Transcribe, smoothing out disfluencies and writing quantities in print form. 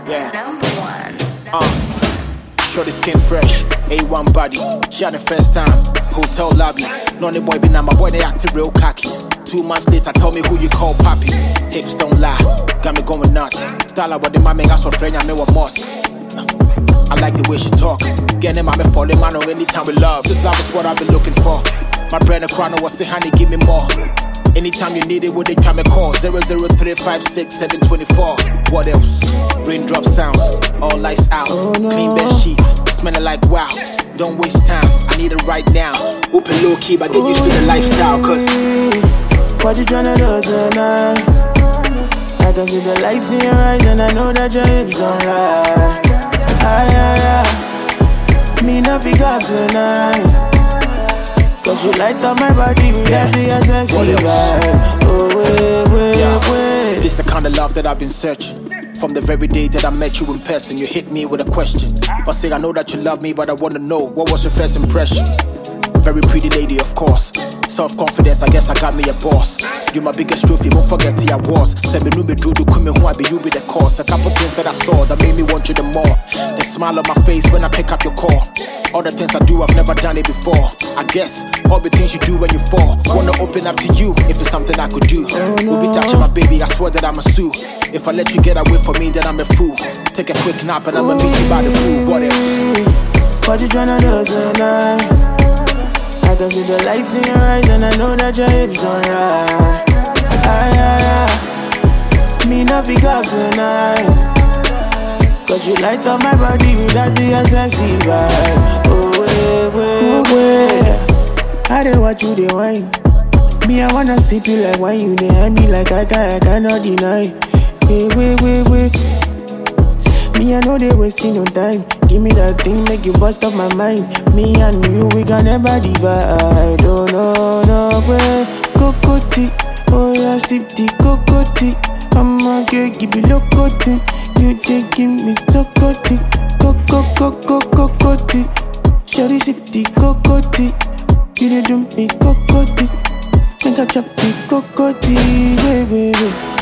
Yeah. Number one. Shorty skin fresh, A1 body. She had the first time, hotel lobby. Nonny boy be now my boy, they acting real cocky. 2 months later, tell me who you call papi. Hips don't lie, got me going nuts. Style like what the man make us for friend, I know what must. I like the way she talk. Getting my falling man on anytime we love. This love is what I've been looking for. My bread and crown was say honey, give me more. Anytime you need it, would they come and call? 00356 What else? Raindrop sounds, all lights out. Clean bed sheet, smelling like wow. Don't waste time, I need it right now. Open low key, but get used to the lifestyle. Cause what you tryna do tonight? I can see the light in your eyes and I know that your hips don't lie. Me not figure tonight. Cause you light up my body with every accessory vibe. Oh, wait. This the kind of love that I've been searching. From the very day that I met you in person, you hit me with a question. I say I know that you love me, but I wanna know, what was your first impression? Very pretty lady, of course. Self-confidence, I guess I got me a boss. You my biggest trophy, won't forget who I was. Said me no me do come who I be, you be the cause. A couple things that I saw that made me want you the more. The smile on my face when I pick up your call. All the things I do, I've never done it before. I guess all the things you do when you fall. Wanna open up to you if it's something I could do. We'll be touching my baby, I swear that I'm a sue. If I let you get away from me, then I'm a fool. Take a quick nap and I'ma meet you by the pool. What else? What you tryna do tonight? I can see the light in your eyes and I know that your hips don't lie. Me not figure tonight. Cause you light up my body with that sexy vibe. Oh, wait. I didn't watch you, they wine. Me, I wanna sip you like wine. You, they hand me like I cannot deny. Hey, wait. Me, I know they wasting no time. Give me that thing, make you bust up my mind. Me and you, we can never divide. Oh, no, way. Cocotti, oh, yeah, sip the cocotti. I'm a girl, give you locotti. You take give me cocotti. Cocotti. Shawty sip the cocotti. You did do me cocotti. Think I chop the cocotti. Wait.